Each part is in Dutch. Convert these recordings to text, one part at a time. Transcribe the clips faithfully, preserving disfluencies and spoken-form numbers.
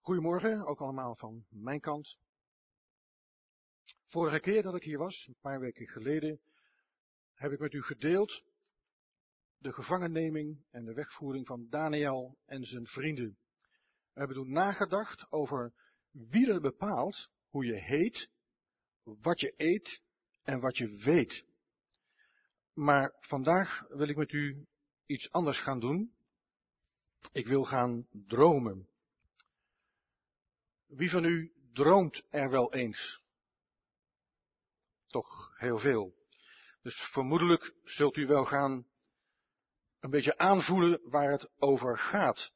Goedemorgen, ook allemaal van mijn kant. Vorige keer dat ik hier was, een paar weken geleden, heb ik met u gedeeld de gevangenneming en de wegvoering van Daniel en zijn vrienden. We hebben toen nagedacht over wie er bepaalt hoe je heet, wat je eet en wat je weet. Maar vandaag wil ik met u iets anders gaan doen. Ik wil gaan dromen. Wie van u droomt er wel eens? Toch heel veel. Dus vermoedelijk zult u wel gaan een beetje aanvoelen waar het over gaat.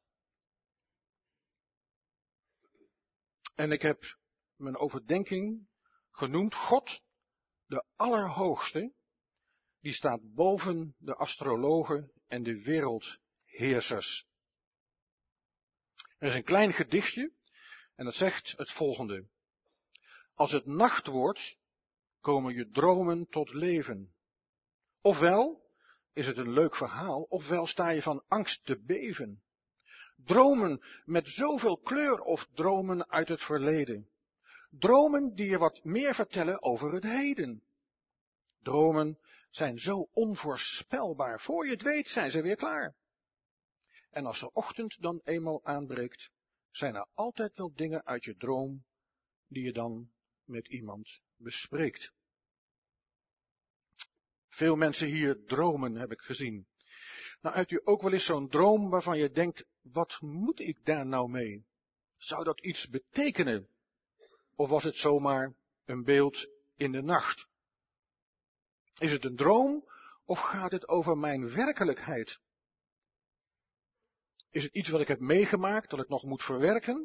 En ik heb mijn overdenking genoemd: God, de Allerhoogste, die staat boven de astrologen en de wereldheersers. Er is een klein gedichtje en dat zegt het volgende: als het nacht wordt, komen je dromen tot leven. Ofwel is het een leuk verhaal, ofwel sta je van angst te beven. Dromen met zoveel kleur of dromen uit het verleden. Dromen die je wat meer vertellen over het heden. Dromen zijn zo onvoorspelbaar. Voor je het weet zijn ze weer klaar. En als de ochtend dan eenmaal aanbreekt, zijn er altijd wel dingen uit je droom die je dan met iemand bespreekt. Veel mensen hier dromen, heb ik gezien. Nou, hebt u ook wel eens zo'n droom waarvan je denkt, wat moet ik daar nou mee? Zou dat iets betekenen? Of was het zomaar een beeld in de nacht? Is het een droom of gaat het over mijn werkelijkheid? Is het iets wat ik heb meegemaakt, dat ik nog moet verwerken?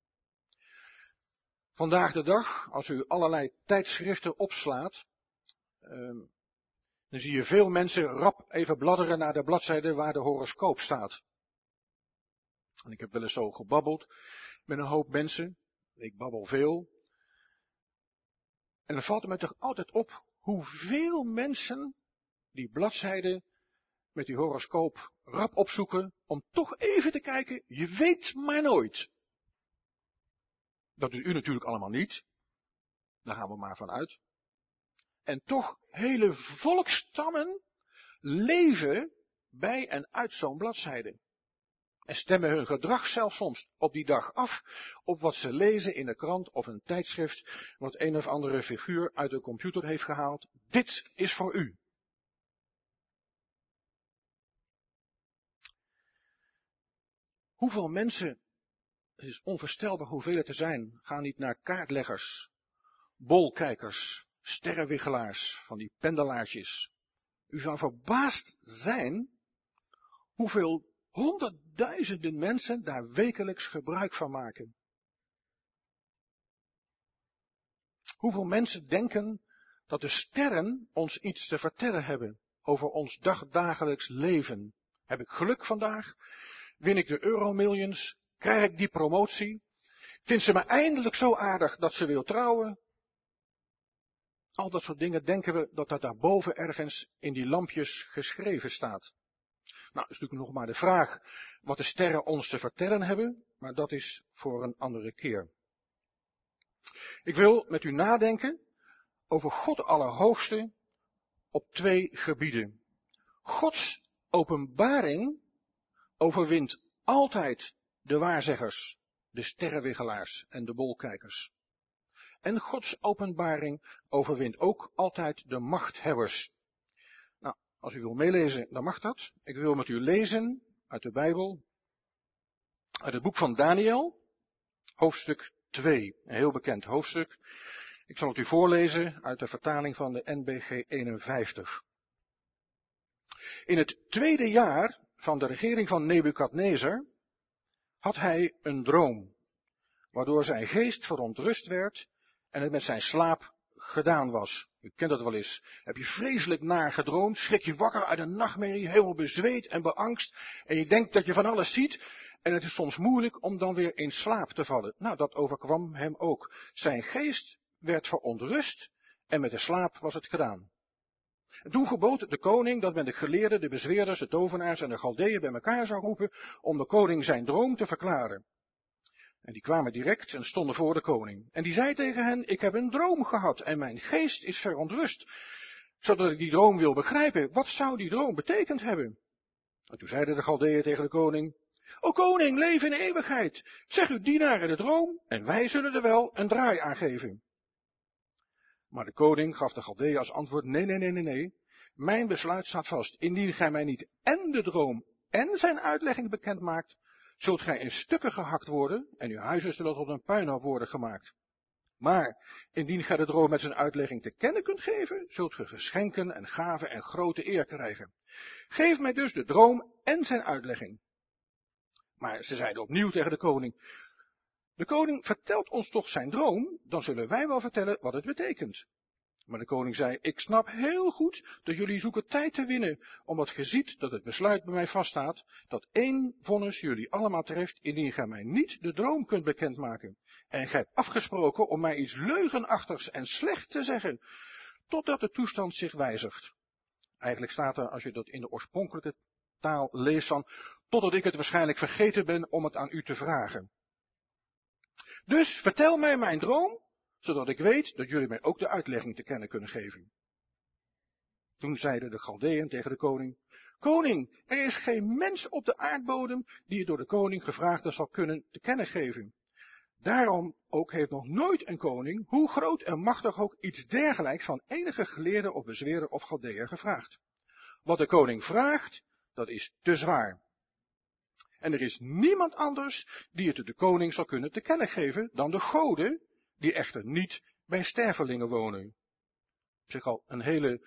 Vandaag de dag, als u allerlei tijdschriften opslaat, uh, dan zie je veel mensen rap even bladderen naar de bladzijde waar de horoscoop staat. En ik heb wel eens zo gebabbeld met een hoop mensen. Ik babbel veel. En dan valt het me toch altijd op hoeveel mensen die bladzijde met die horoscoop rap opzoeken om toch even te kijken, je weet maar nooit. Dat doet u natuurlijk allemaal niet. Daar gaan we maar van uit. En toch hele volksstammen leven bij en uit zo'n bladzijde. En stemmen hun gedrag zelfs soms op die dag af op wat ze lezen in de krant of een tijdschrift, wat een of andere figuur uit de computer heeft gehaald. Dit is voor u. Hoeveel mensen, het is onvoorstelbaar hoeveel het er zijn, gaan niet naar kaartleggers, bolkijkers, sterrenwiggelaars, van die pendelaartjes. U zou verbaasd zijn hoeveel honderdduizenden mensen daar wekelijks gebruik van maken. Hoeveel mensen denken dat de sterren ons iets te vertellen hebben over ons dagdagelijks leven. Heb ik geluk vandaag? Win ik de Euromillions? Krijg ik die promotie? Vindt ze me eindelijk zo aardig dat ze wil trouwen? Al dat soort dingen denken we dat dat daarboven ergens in die lampjes geschreven staat. Nou, is natuurlijk nog maar de vraag wat de sterren ons te vertellen hebben, maar dat is voor een andere keer. Ik wil met u nadenken over God de Allerhoogste op twee gebieden. Gods openbaring overwint altijd de waarzeggers, de sterrenwiggelaars en de bolkijkers. En Gods openbaring overwint ook altijd de machthebbers. Nou, als u wil meelezen, dan mag dat. Ik wil met u lezen uit de Bijbel, uit het boek van Daniel, hoofdstuk twee. Een heel bekend hoofdstuk. Ik zal het u voorlezen uit de vertaling van de N B G eenenvijftig. In het tweede jaar van de regering van Nebukadnezar had hij een droom, waardoor zijn geest verontrust werd en het met zijn slaap gedaan was. U kent dat wel eens. Heb je vreselijk naar gedroomd, schrik je wakker uit een nachtmerrie, helemaal bezweet en beangst, en je denkt dat je van alles ziet, en het is soms moeilijk om dan weer in slaap te vallen. Nou, dat overkwam hem ook. Zijn geest werd verontrust en met de slaap was het gedaan. En toen gebood de koning dat men de geleerden, de bezweerders, de tovenaars en de Galdeeën bij elkaar zou roepen om de koning zijn droom te verklaren. En die kwamen direct en stonden voor de koning. En die zei tegen hen, ik heb een droom gehad en mijn geest is verontrust, zodat ik die droom wil begrijpen. Wat zou die droom betekend hebben? En toen zeiden de Galdeeën tegen de koning, o koning, leef in eeuwigheid. Zeg uw dienaren de droom en wij zullen er wel een draai aan geven. Maar de koning gaf de Galdeeën als antwoord, nee, nee, nee, nee, nee. Mijn besluit staat vast. Indien gij mij niet en de droom en zijn uitlegging bekend maakt, zult gij in stukken gehakt worden en uw huizen zullen tot een puinhoop worden gemaakt. Maar indien gij de droom met zijn uitlegging te kennen kunt geven, zult gij geschenken en gaven en grote eer krijgen. Geef mij dus de droom en zijn uitlegging. Maar ze zeiden opnieuw tegen de koning, de koning vertelt ons toch zijn droom, dan zullen wij wel vertellen wat het betekent. Maar de koning zei, ik snap heel goed dat jullie zoeken tijd te winnen, omdat ge ziet dat het besluit bij mij vaststaat, dat één vonnis jullie allemaal treft, indien gij mij niet de droom kunt bekendmaken. En gij hebt afgesproken om mij iets leugenachtigs en slecht te zeggen, totdat de toestand zich wijzigt. Eigenlijk staat er, als je dat in de oorspronkelijke taal leest, van, totdat ik het waarschijnlijk vergeten ben om het aan u te vragen. Dus vertel mij mijn droom, zodat ik weet dat jullie mij ook de uitlegging te kennen kunnen geven. Toen zeiden de Galdeeën tegen de koning, koning, er is geen mens op de aardbodem die het door de koning gevraagde zal kunnen te kennen geven. Daarom ook heeft nog nooit een koning, hoe groot en machtig ook, iets dergelijks van enige geleerde of bezweerder of Galdeeër gevraagd. Wat de koning vraagt, dat is te zwaar. En er is niemand anders die het de koning zal kunnen te kennen geven dan de goden, die echter niet bij stervelingen wonen. Op zich al een hele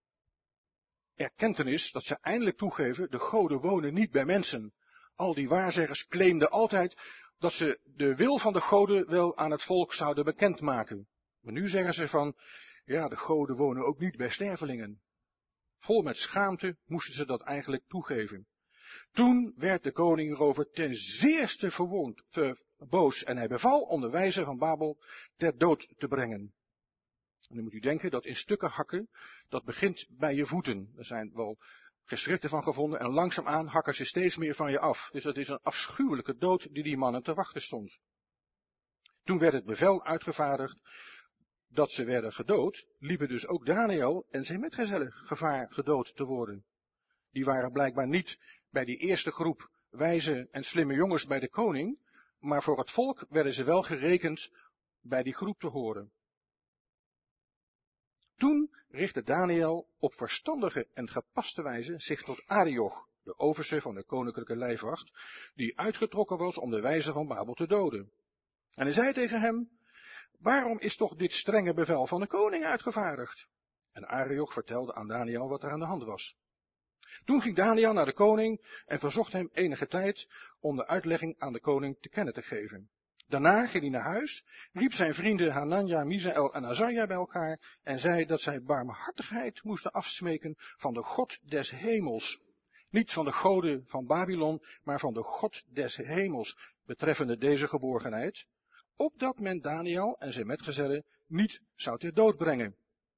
erkentenis dat ze eindelijk toegeven, de goden wonen niet bij mensen. Al die waarzeggers claimden altijd dat ze de wil van de goden wel aan het volk zouden bekendmaken. Maar nu zeggen ze van, ja, de goden wonen ook niet bij stervelingen. Vol met schaamte moesten ze dat eigenlijk toegeven. Toen werd de koning erover ten zeerste verwond, ver, boos en hij beval om de wijzen van Babel ter dood te brengen. En dan moet u denken dat in stukken hakken, dat begint bij je voeten. Er zijn wel geschriften van gevonden en langzaamaan hakken ze steeds meer van je af. Dus dat is een afschuwelijke dood die die mannen te wachten stond. Toen werd het bevel uitgevaardigd dat ze werden gedood, liepen dus ook Daniel en zijn metgezellen gevaar gedood te worden. Die waren blijkbaar niet bij die eerste groep wijze en slimme jongens bij de koning, maar voor het volk werden ze wel gerekend bij die groep te horen. Toen richtte Daniel op verstandige en gepaste wijze zich tot Arioch, de overste van de koninklijke lijfwacht, die uitgetrokken was om de wijzen van Babel te doden. En hij zei tegen hem, waarom is toch dit strenge bevel van de koning uitgevaardigd? En Arioch vertelde aan Daniel wat er aan de hand was. Toen ging Daniel naar de koning en verzocht hem enige tijd om de uitlegging aan de koning te kennen te geven. Daarna ging hij naar huis, riep zijn vrienden Hanania, Misaël en Azaria bij elkaar en zei dat zij barmhartigheid moesten afsmeken van de God des hemels. Niet van de goden van Babylon, maar van de God des hemels betreffende deze geborgenheid, opdat men Daniel en zijn metgezellen niet zou ter dood brengen.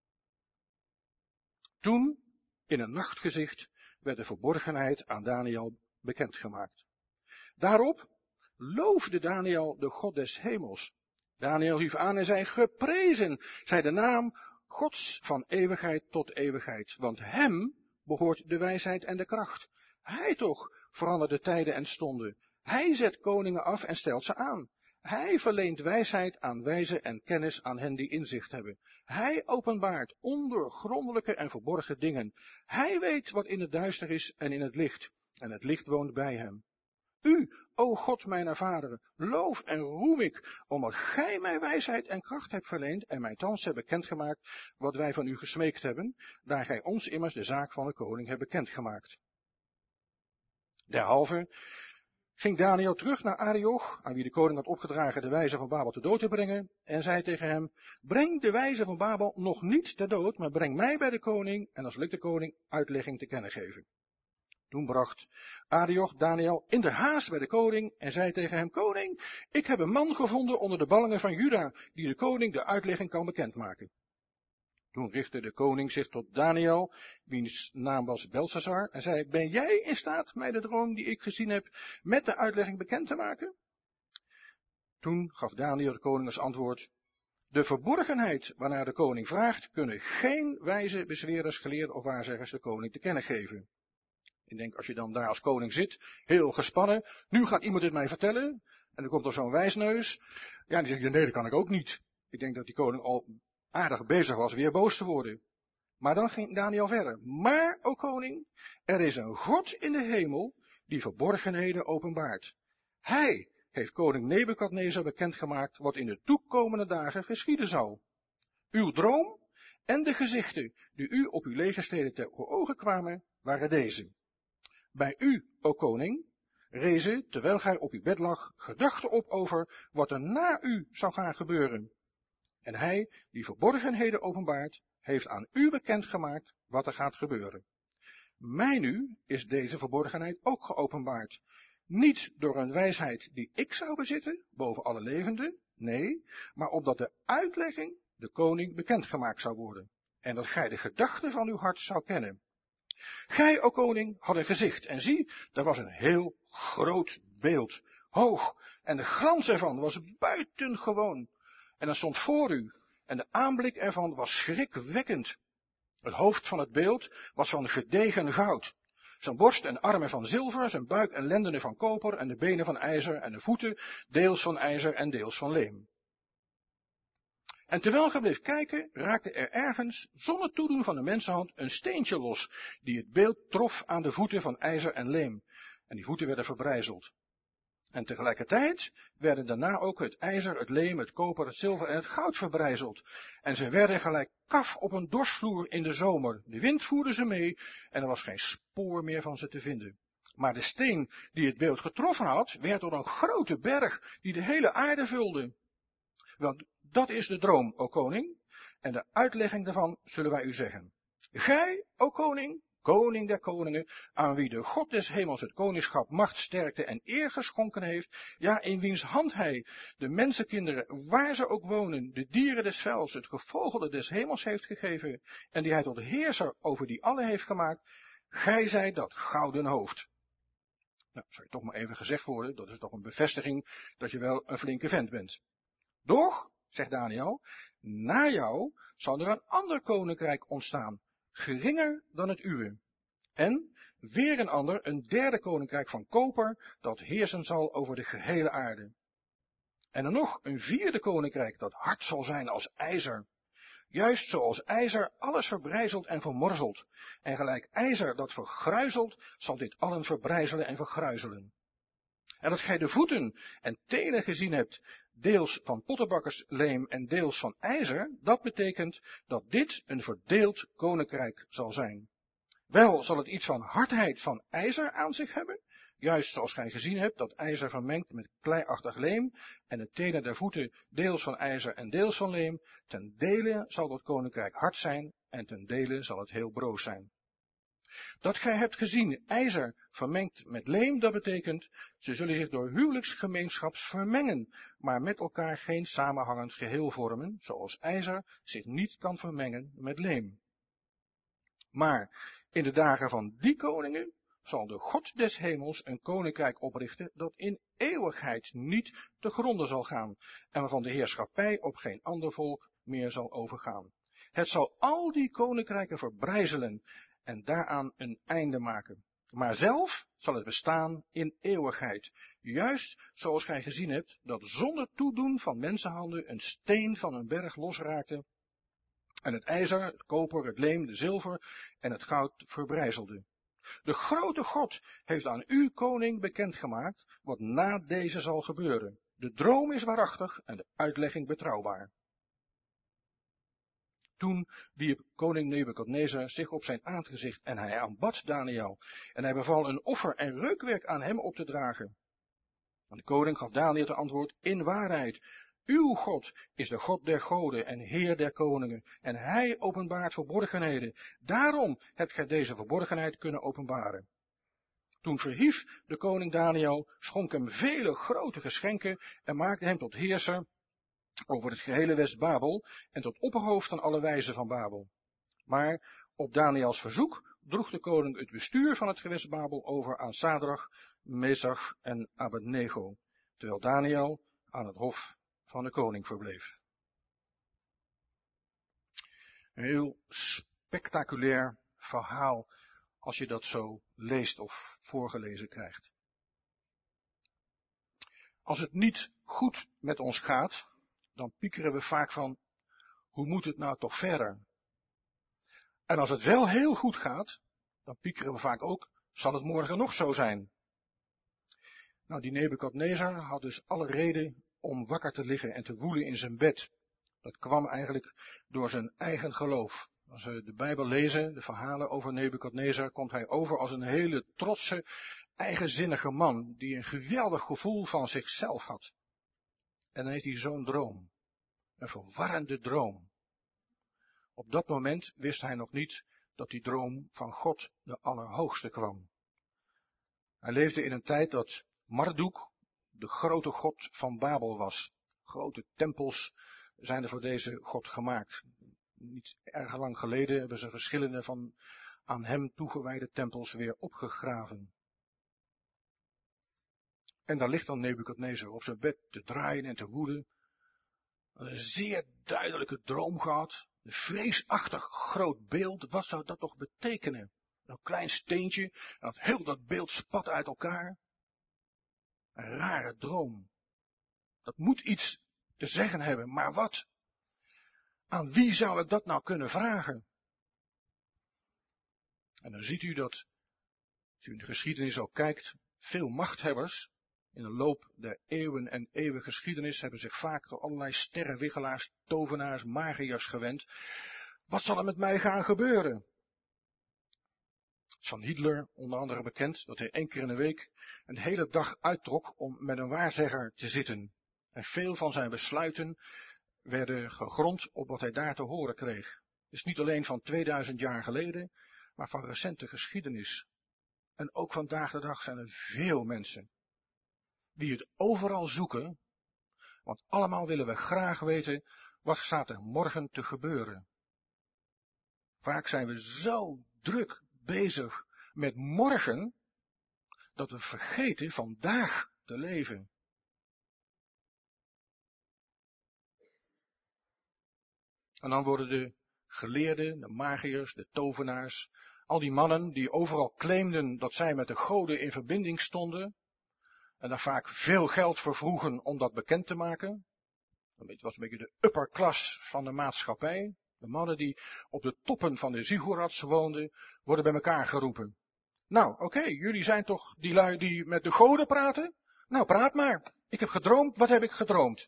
Toen, in een nachtgezicht, werd de verborgenheid aan Daniel bekendgemaakt. Daarop loofde Daniel de God des hemels. Daniel riep aan en zei, geprezen zij de naam Gods van eeuwigheid tot eeuwigheid, want hem behoort de wijsheid en de kracht. Hij toch verandert de tijden en stonden. Hij zet koningen af en stelt ze aan. Hij verleent wijsheid aan wijzen en kennis aan hen die inzicht hebben. Hij openbaart ondoorgrondelijke en verborgen dingen. Hij weet wat in het duister is en in het licht. En het licht woont bij hem. U, o God mijn vader, loof en roem ik, omdat gij mij wijsheid en kracht hebt verleend en mij thans hebt bekendgemaakt wat wij van u gesmeekt hebben, daar gij ons immers de zaak van de koning hebt bekendgemaakt. Derhalve ging Daniel terug naar Arioch, aan wie de koning had opgedragen de wijze van Babel te dood te brengen, en zei tegen hem, breng de wijze van Babel nog niet ter dood, maar breng mij bij de koning, en dan zal ik de koning uitlegging te kennen geven. Toen bracht Arioch Daniel in de haast bij de koning en zei tegen hem, koning, ik heb een man gevonden onder de ballingen van Juda, die de koning de uitlegging kan bekendmaken. Toen richtte de koning zich tot Daniel, wiens naam was Belshazzar, en zei, ben jij in staat mij de droom die ik gezien heb met de uitlegging bekend te maken? Toen gaf Daniel de koning als antwoord: de verborgenheid waarnaar de koning vraagt, kunnen geen wijze bezwerers, geleerden of waarzeggers de koning te kennen geven. Ik denk, als je dan daar als koning zit, heel gespannen, nu gaat iemand het mij vertellen, en dan komt er zo'n wijsneus, ja, die zegt, nee, dat kan ik ook niet. Ik denk dat die koning al aardig bezig was weer boos te worden. Maar dan ging Daniel verder. Maar, o koning, er is een God in de hemel die verborgenheden openbaart. Hij heeft koning Nebukadnezar bekendgemaakt wat in de toekomende dagen geschieden zal. Uw droom en de gezichten die u op uw legersteden ter ogen kwamen, waren deze. Bij u, o koning, rezen, terwijl gij op uw bed lag, gedachten op over wat er na u zou gaan gebeuren. En hij, die verborgenheden openbaart, heeft aan u bekendgemaakt wat er gaat gebeuren. Mij nu is deze verborgenheid ook geopenbaard. Niet door een wijsheid die ik zou bezitten, boven alle levenden, nee, maar opdat de uitlegging de koning bekendgemaakt zou worden, en dat gij de gedachten van uw hart zou kennen. Gij, o koning, had een gezicht, en zie, daar was een heel groot beeld, hoog, en de glans ervan was buitengewoon. En dat stond voor u, en de aanblik ervan was schrikwekkend. Het hoofd van het beeld was van gedegen goud. Zijn borst en armen van zilver, zijn buik en lendenen van koper, en de benen van ijzer, en de voeten deels van ijzer en deels van leem. En terwijl gij bleef kijken, raakte er ergens, zonder toedoen van de mensenhand, een steentje los, die het beeld trof aan de voeten van ijzer en leem. En die voeten werden verbrijzeld. En tegelijkertijd werden daarna ook het ijzer, het leem, het koper, het zilver en het goud verbrijzeld. En ze werden gelijk kaf op een dorsvloer in de zomer. De wind voerde ze mee en er was geen spoor meer van ze te vinden. Maar de steen die het beeld getroffen had, werd door een grote berg die de hele aarde vulde. Wel, dat is de droom, o koning, en de uitlegging daarvan zullen wij u zeggen. Gij, o koning, koning der koningen, aan wie de God des hemels het koningschap, macht, sterkte en eer geschonken heeft, ja, in wiens hand hij de mensenkinderen, waar ze ook wonen, de dieren des velds, het gevogelte des hemels heeft gegeven, en die hij tot heerser over die alle heeft gemaakt, gij zijt dat gouden hoofd. Nou, zou je toch maar even gezegd worden, dat is toch een bevestiging dat je wel een flinke vent bent. Doch, zegt Daniel, na jou zal er een ander koninkrijk ontstaan, geringer dan het uwe. En weer een ander, een derde koninkrijk van koper, dat heersen zal over de gehele aarde. En er nog een vierde koninkrijk, dat hard zal zijn als ijzer. Juist zoals ijzer alles verbrijzelt en vermorzelt. En gelijk ijzer dat vergruizelt, zal dit allen verbrijzelen en vergruizelen. En dat gij de voeten en tenen gezien hebt, deels van pottenbakkersleem en deels van ijzer, dat betekent dat dit een verdeeld koninkrijk zal zijn. Wel zal het iets van hardheid van ijzer aan zich hebben, juist zoals gij gezien hebt, dat ijzer vermengt met kleiachtig leem, en de tenen der voeten deels van ijzer en deels van leem. Ten dele zal dat koninkrijk hard zijn, en ten dele zal het heel broos zijn. Dat gij hebt gezien ijzer vermengd met leem, dat betekent, ze zullen zich door huwelijksgemeenschap vermengen, maar met elkaar geen samenhangend geheel vormen, zoals ijzer zich niet kan vermengen met leem. Maar in de dagen van die koningen zal de God des hemels een koninkrijk oprichten dat in eeuwigheid niet te gronde zal gaan en waarvan de heerschappij op geen ander volk meer zal overgaan. Het zal al die koninkrijken verbrijzelen en daaraan een einde maken. Maar zelf zal het bestaan in eeuwigheid, juist zoals gij gezien hebt dat zonder toedoen van mensenhanden een steen van een berg losraakte en het ijzer, het koper, het leem, de zilver en het goud verbrijzelde. De grote God heeft aan u, koning, bekendgemaakt wat na deze zal gebeuren. De droom is waarachtig en de uitlegging betrouwbaar. Toen wierp koning Nebukadnezar zich op zijn aangezicht en hij aanbad Daniel. En hij beval een offer en reukwerk aan hem op te dragen. En de koning gaf Daniel ten antwoord, in waarheid, uw God is de God der goden en Heer der koningen. En hij openbaart verborgenheden. Daarom hebt gij deze verborgenheid kunnen openbaren. Toen verhief de koning Daniel, schonk hem vele grote geschenken en maakte hem tot heerser over het gehele West-Babel en tot opperhoofd van alle wijzen van Babel. Maar op Daniels verzoek droeg de koning het bestuur van het gewest Babel over aan Sadrach, Mesach en Abednego, terwijl Daniel aan het hof van de koning verbleef. Een heel spectaculair verhaal als je dat zo leest of voorgelezen krijgt. Als het niet goed met ons gaat, dan piekeren we vaak van, hoe moet het nou toch verder? En als het wel heel goed gaat, dan piekeren we vaak ook, zal het morgen nog zo zijn? Nou, die Nebukadnezar had dus alle reden om wakker te liggen en te woelen in zijn bed. Dat kwam eigenlijk door zijn eigen geloof. Als we de Bijbel lezen, de verhalen over Nebukadnezar, komt hij over als een hele trotse, eigenzinnige man, die een geweldig gevoel van zichzelf had. En dan heeft hij zo'n droom. Een verwarrende droom. Op dat moment wist hij nog niet dat die droom van God de Allerhoogste kwam. Hij leefde in een tijd dat Marduk de grote god van Babel was. Grote tempels zijn er voor deze god gemaakt. Niet erg lang geleden hebben ze verschillende van aan hem toegewijde tempels weer opgegraven. En daar ligt dan Nebukadnezar op zijn bed te draaien en te woeden. Een zeer duidelijke droom gehad. Een vreesachtig groot beeld. Wat zou dat toch betekenen? Een klein steentje. En dat heel dat beeld spat uit elkaar. Een rare droom. Dat moet iets te zeggen hebben. Maar wat? Aan wie zou ik dat nou kunnen vragen? En dan ziet u dat, als u in de geschiedenis ook kijkt, veel machthebbers in de loop der eeuwen en eeuwen geschiedenis hebben zich vaak tot allerlei sterrenwiggelaars, tovenaars, magiërs gewend. Wat zal er met mij gaan gebeuren? Het is van Hitler onder andere bekend dat hij één keer in de week een hele dag uittrok om met een waarzegger te zitten. En veel van zijn besluiten werden gegrond op wat hij daar te horen kreeg. Dus niet alleen van tweeduizend jaar geleden, maar van recente geschiedenis. En ook vandaag de dag zijn er veel mensen die het overal zoeken, want allemaal willen we graag weten, wat staat er morgen te gebeuren. Vaak zijn we zo druk bezig met morgen, dat we vergeten vandaag te leven. En dan worden de geleerden, de magiërs, de tovenaars, al die mannen die overal claimden dat zij met de goden in verbinding stonden, en daar vaak veel geld voor vroegen om dat bekend te maken. Het was een beetje de upper class van de maatschappij. De mannen die op de toppen van de ziggurats woonden, worden bij elkaar geroepen. Nou, oké, okay, jullie zijn toch die lui die met de goden praten? Nou, praat maar. Ik heb gedroomd, wat heb ik gedroomd?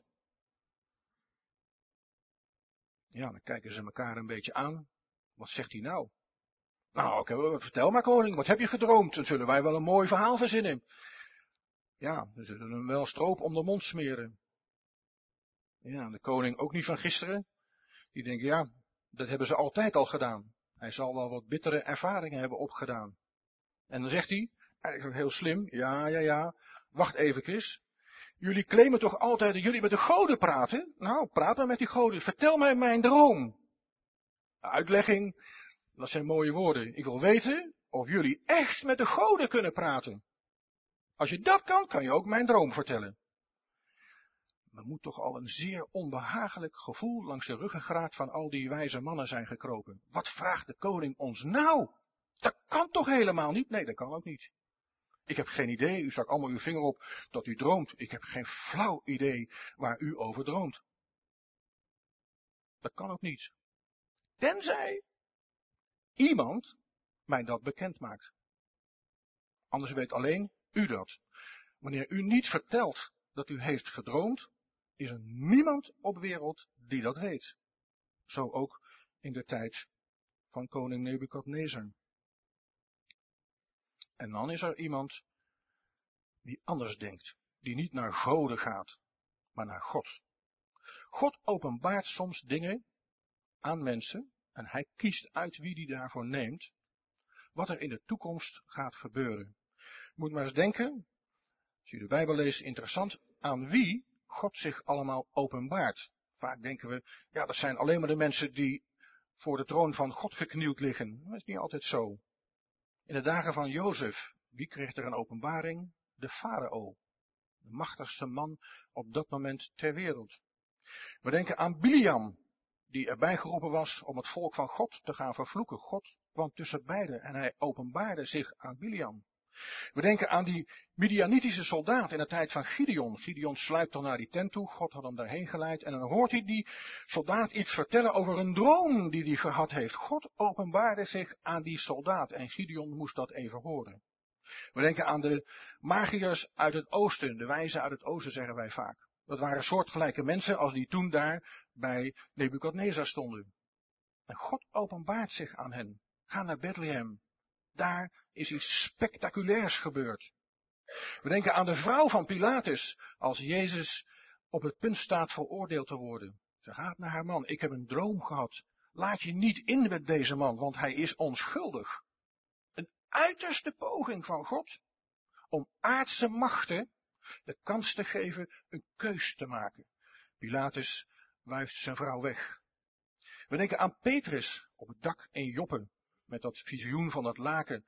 Ja, dan kijken ze elkaar een beetje aan. Wat zegt hij nou? Nou, oké, okay, vertel maar koning, wat heb je gedroomd? Dan zullen wij wel een mooi verhaal verzinnen. Ja, we zullen hem wel stroop om de mond smeren. Ja, de koning ook niet van gisteren. Die denkt, ja, dat hebben ze altijd al gedaan. Hij zal wel wat bittere ervaringen hebben opgedaan. En dan zegt hij, eigenlijk heel slim, ja, ja, ja, wacht even Chris. Jullie claimen toch altijd dat jullie met de goden praten? Nou, praat maar met die goden, vertel mij mijn droom. Uitlegging, dat zijn mooie woorden. Ik wil weten of jullie echt met de goden kunnen praten. Als je dat kan, kan je ook mijn droom vertellen. Er moet toch al een zeer onbehagelijk gevoel langs de ruggengraat van al die wijze mannen zijn gekropen. Wat vraagt de koning ons nou? Dat kan toch helemaal niet? Nee, dat kan ook niet. Ik heb geen idee, u stak allemaal uw vinger op dat u droomt. Ik heb geen flauw idee waar u over droomt. Dat kan ook niet. Tenzij iemand mij dat bekend maakt. Anders weet alleen u dat. Wanneer u niet vertelt dat u heeft gedroomd, is er niemand op wereld die dat weet. Zo ook in de tijd van koning Nebukadnezar. En dan is er iemand die anders denkt, die niet naar goden gaat, maar naar God. God openbaart soms dingen aan mensen en hij kiest uit wie die daarvoor neemt, wat er in de toekomst gaat gebeuren. Je moet maar eens denken, als je de Bijbel leest, interessant, aan wie God zich allemaal openbaart. Vaak denken we, ja, dat zijn alleen maar de mensen die voor de troon van God geknield liggen. Dat is niet altijd zo. In de dagen van Jozef, wie kreeg er een openbaring? De farao. De machtigste man op dat moment ter wereld. We denken aan Biliam, die erbij geroepen was om het volk van God te gaan vervloeken. God kwam tussen beiden en hij openbaarde zich aan Biliam. We denken aan die Midianitische soldaat in de tijd van Gideon. Gideon sluipt dan naar die tent toe, God had hem daarheen geleid. En dan hoort hij die soldaat iets vertellen over een droom die hij gehad heeft. God openbaarde zich aan die soldaat en Gideon moest dat even horen. We denken aan de magiërs uit het oosten, de wijzen uit het oosten zeggen wij vaak. Dat waren soortgelijke mensen als die toen daar bij Nebukadnezar stonden. En God openbaart zich aan hen. Ga naar Bethlehem. Daar is iets spectaculairs gebeurd. We denken aan de vrouw van Pilatus, als Jezus op het punt staat veroordeeld te worden. Ze gaat naar haar man. Ik heb een droom gehad. Laat je niet in met deze man, want hij is onschuldig. Een uiterste poging van God om aardse machten de kans te geven een keus te maken. Pilatus wuift zijn vrouw weg. We denken aan Petrus op het dak in Joppe, met dat visioen van dat laken.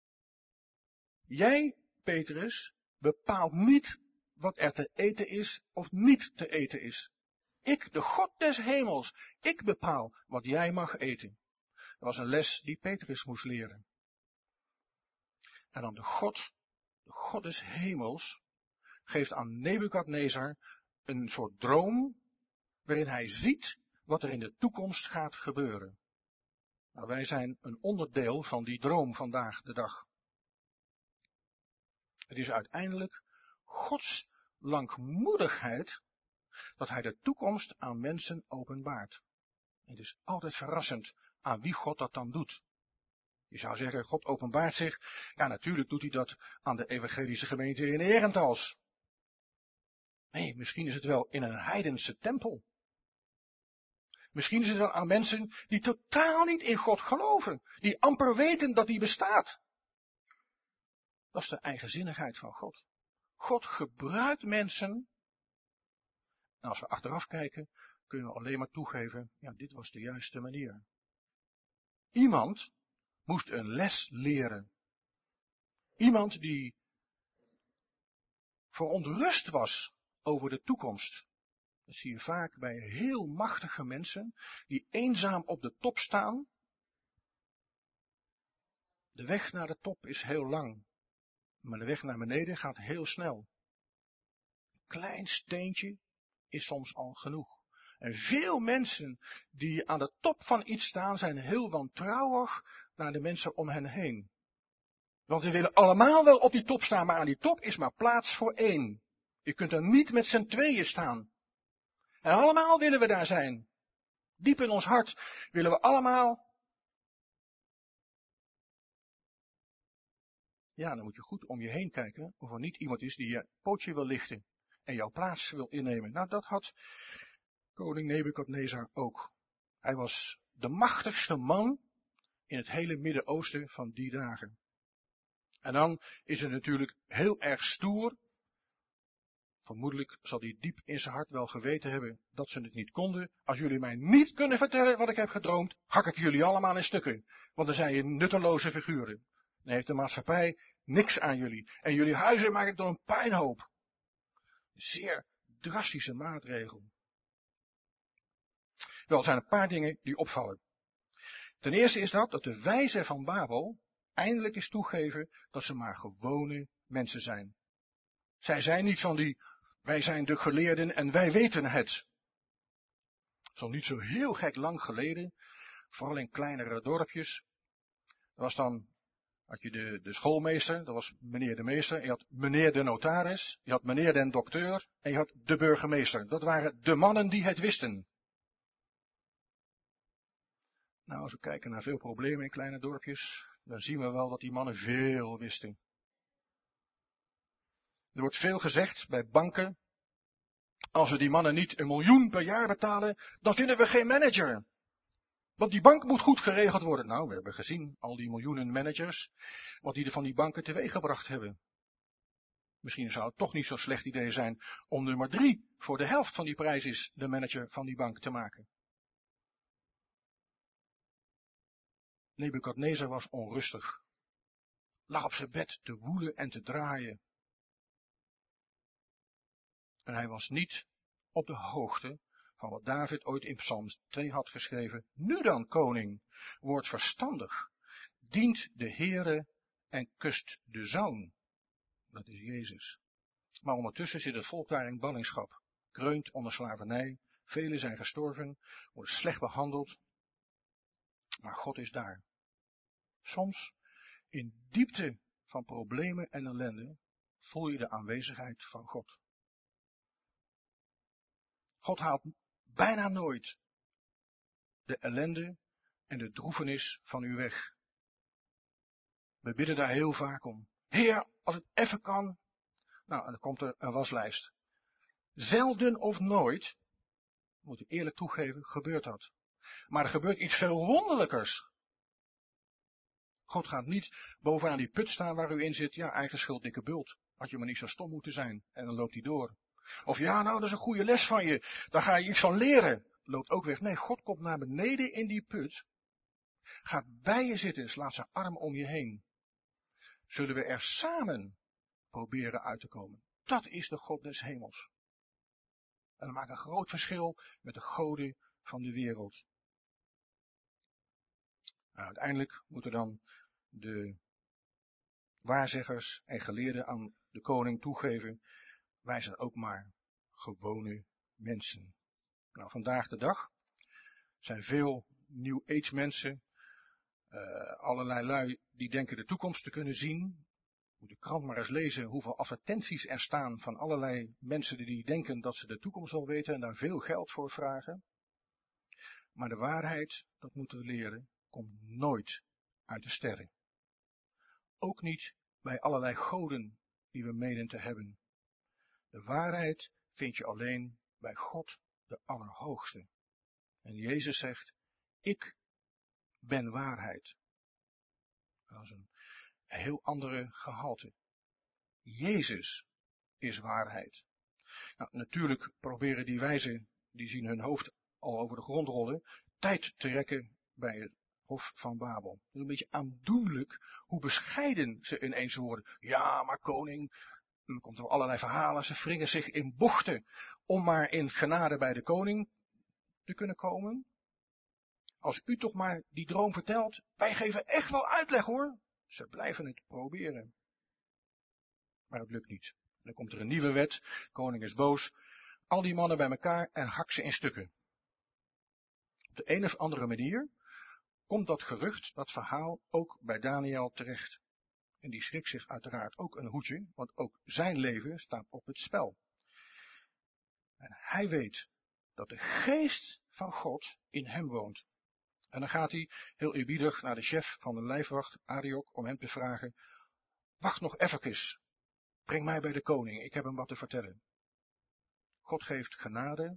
Jij, Petrus, bepaalt niet wat er te eten is of niet te eten is. Ik, de God des hemels, ik bepaal wat jij mag eten. Dat was een les die Petrus moest leren. En dan de God, de God des hemels, geeft aan Nebukadnezar een soort droom, waarin hij ziet wat er in de toekomst gaat gebeuren. Nou, wij zijn een onderdeel van die droom vandaag de dag. Het is uiteindelijk Gods langmoedigheid dat hij de toekomst aan mensen openbaart. En het is altijd verrassend aan wie God dat dan doet. Je zou zeggen, God openbaart zich. Ja, natuurlijk doet hij dat aan de evangelische gemeente in Herentals. Nee, misschien is het wel in een heidense tempel. Misschien is het wel aan mensen die totaal niet in God geloven. Die amper weten dat hij bestaat. Dat is de eigenzinnigheid van God. God gebruikt mensen. En als we achteraf kijken, kunnen we alleen maar toegeven, ja, dit was de juiste manier. Iemand moest een les leren. Iemand die verontrust was over de toekomst. Dat zie je vaak bij heel machtige mensen die eenzaam op de top staan. De weg naar de top is heel lang, maar de weg naar beneden gaat heel snel. Een klein steentje is soms al genoeg. En veel mensen die aan de top van iets staan zijn heel wantrouwig naar de mensen om hen heen. Want we willen allemaal wel op die top staan, maar aan die top is maar plaats voor één. Je kunt er niet met z'n tweeën staan. En allemaal willen we daar zijn. Diep in ons hart willen we allemaal. Ja, dan moet je goed om je heen kijken of er niet iemand is die je pootje wil lichten en jouw plaats wil innemen. Nou, dat had koning Nebukadnezar ook. Hij was de machtigste man in het hele Midden-Oosten van die dagen. En dan is het natuurlijk heel erg stoer. Vermoedelijk zal hij diep in zijn hart wel geweten hebben dat ze het niet konden. Als jullie mij niet kunnen vertellen wat ik heb gedroomd, hak ik jullie allemaal in stukken. Want dan zijn je nutteloze figuren. Dan heeft de maatschappij niks aan jullie. En jullie huizen maak ik door een puinhoop. Zeer drastische maatregel. Wel, er zijn een paar dingen die opvallen. Ten eerste is dat dat de wijzen van Babel eindelijk eens toegeven dat ze maar gewone mensen zijn. Zij zijn niet van die, wij zijn de geleerden en wij weten het. Het is al niet zo heel gek lang geleden, vooral in kleinere dorpjes. Er was dan, had je de, de schoolmeester, dat was meneer de meester, je had meneer de notaris, je had meneer den dokter en je had de burgemeester. Dat waren de mannen die het wisten. Nou, als we kijken naar veel problemen in kleine dorpjes, dan zien we wel dat die mannen veel wisten. Er wordt veel gezegd bij banken, als we die mannen niet een miljoen per jaar betalen, dan vinden we geen manager. Want die bank moet goed geregeld worden. Nou, we hebben gezien, al die miljoenen managers, wat die er van die banken teweeggebracht hebben. Misschien zou het toch niet zo'n slecht idee zijn om nummer drie voor de helft van die prijs is de manager van die bank te maken. Nebukadnezar was onrustig. Lag op zijn bed te woelen en te draaien. En hij was niet op de hoogte van wat David ooit in Psalm twee had geschreven. Nu dan, koning, word verstandig, dient de Heere en kust de zoon. Dat is Jezus. Maar ondertussen zit het volk daar in ballingschap, kreunt onder slavernij, velen zijn gestorven, worden slecht behandeld, maar God is daar. Soms, in diepte van problemen en ellende, voel je de aanwezigheid van God. God haalt bijna nooit de ellende en de droefenis van u weg. We bidden daar heel vaak om. Heer, als het even kan. Nou, en dan komt er een waslijst. Zelden of nooit, moet ik eerlijk toegeven, gebeurt dat. Maar er gebeurt iets veel wonderlijkers. God gaat niet bovenaan die put staan waar u in zit. Ja, eigen schuld, dikke bult. Had je maar niet zo stom moeten zijn. En dan loopt hij door. Of ja, nou, dat is een goede les van je. Daar ga je iets van leren. Loopt ook weg. Nee, God komt naar beneden in die put. Gaat bij je zitten, slaat zijn arm om je heen. Zullen we er samen proberen uit te komen. Dat is de God des hemels. En dat maakt een groot verschil met de goden van de wereld. Nou, uiteindelijk moeten dan de waarzeggers en geleerden aan de koning toegeven. Wij zijn ook maar gewone mensen. Nou, vandaag de dag zijn veel New Age mensen, uh, allerlei lui die denken de toekomst te kunnen zien. Moet de krant maar eens lezen hoeveel advertenties er staan van allerlei mensen die denken dat ze de toekomst wel weten en daar veel geld voor vragen. Maar de waarheid, dat moeten we leren, komt nooit uit de sterren. Ook niet bij allerlei goden die we menen te hebben. De waarheid vind je alleen bij God de Allerhoogste. En Jezus zegt, ik ben waarheid. Dat is een heel andere gehalte. Jezus is waarheid. Nou, natuurlijk proberen die wijzen, die zien hun hoofd al over de grond rollen, tijd te rekken bij het Hof van Babel. Het is een beetje aandoenlijk hoe bescheiden ze ineens worden. Ja, maar koning, dan komt er allerlei verhalen, ze wringen zich in bochten om maar in genade bij de koning te kunnen komen. Als u toch maar die droom vertelt, wij geven echt wel uitleg hoor. Ze blijven het proberen. Maar het lukt niet. Dan komt er een nieuwe wet, koning is boos, al die mannen bij elkaar en hak ze in stukken. Op de een of andere manier komt dat gerucht, dat verhaal, ook bij Daniel terecht. En die schrikt zich uiteraard ook een hoedje, want ook zijn leven staat op het spel. En hij weet dat de geest van God in hem woont. En dan gaat hij heel eerbiedig naar de chef van de lijfwacht, Ariok, om hem te vragen, wacht nog eventjes, breng mij bij de koning, ik heb hem wat te vertellen. God geeft genade.